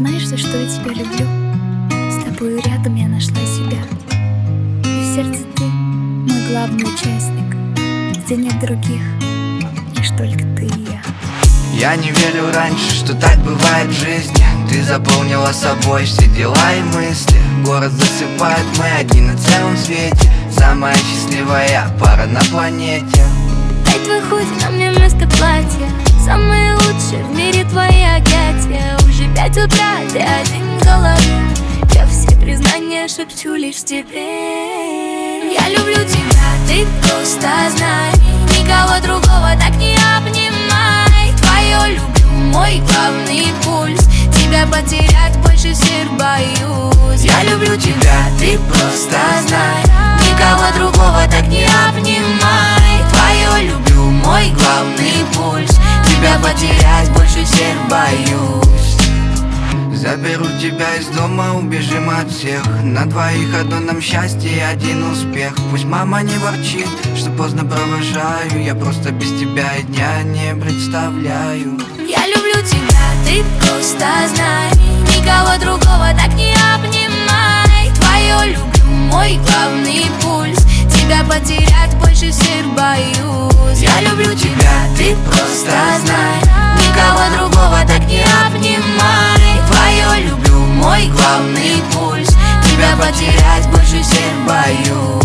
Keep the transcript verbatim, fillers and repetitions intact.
знаешь, за что я тебя люблю? С тобою рядом я нашла себя. И в сердце ты мой главный участник, где нет других, лишь только ты и я. Я не верил раньше, что так бывает в жизни. Ты заполнила собой все дела и мысли. Город засыпает, мы одни на целом свете. Самая счастливая пара на планете. Дай твой худи на мне вместо платья. Самые лучшие в мире твои объятия. Уже пять утра, ты один в голове. Я все признания шепчу лишь тебе. Я люблю тебя, ты просто знай. Никого другого так не обнимай. Твое люблю, мой главный пульс. Тебя потерять больше всех боюсь. Я люблю тебя, ты просто знай. Никого другого так не обнимай. Твое люблю, мой главный пульс. Тебя потерять больше всех боюсь. Заберу тебя из дома, убежим от всех. На двоих одно нам счастье и один успех. Пусть мама не ворчит, что поздно провожаю. Я просто без тебя и дня не представляю. Я люблю тебя, ты просто знай. Никого другого так не обнимай. Твое люблю, мой главный пульс. Тебя потерять больше всех боюсь. Я люблю тебя, ты просто знай. Никого другого так не обнимай. Твое люблю, мой главный пульс. Тебя потерять больше всех боюсь.